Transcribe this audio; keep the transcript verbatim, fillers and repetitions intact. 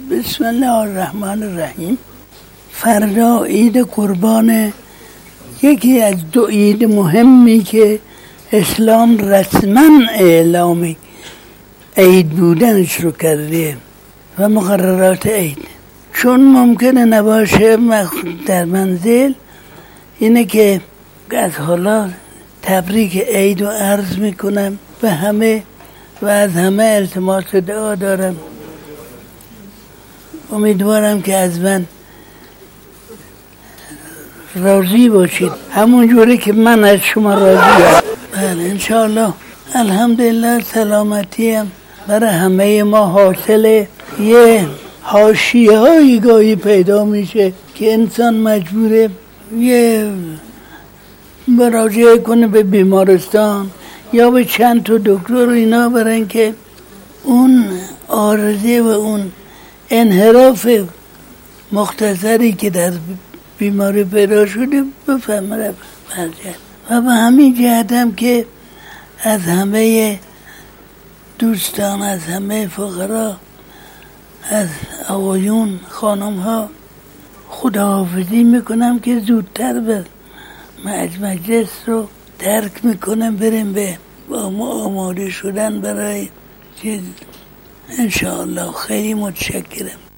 بسم الله الرحمن الرحیم. فردا عید قربان، یکی از دو عید مهمی که اسلام رسما اعلام عید بودنش رو کرده و مقررات عید. چون ممکنه نباشه در منزل، اینه که از حالا تبریک عید رو عرض میکنم به همه و از همه التماس دعا دارم. امیدوارم که از من راضی باشید همون جوری که من از شما راضیم. بله انشاءالله. الحمدلله سلامتیم برای همه ما حاصله. یه حاشیه هایی گاهی پیدا میشه که انسان مجبوره یه مراجعه کنه به بیمارستان یا به چند تا دکتر و اینا، برای اینکه اون عارضه و اون انحراف مختصری که در بیماری پیدا شده بفهمه وضعیت. و به همین جهتم که از همه دوستان، از همه فقرا، از آقایون خانم ها خداحافظی میکنم که زودتر به مجلس رو ترک میکنم، بریم به با ما آماده شدن برای چیز. انشاءالله. خیلی متشکرم.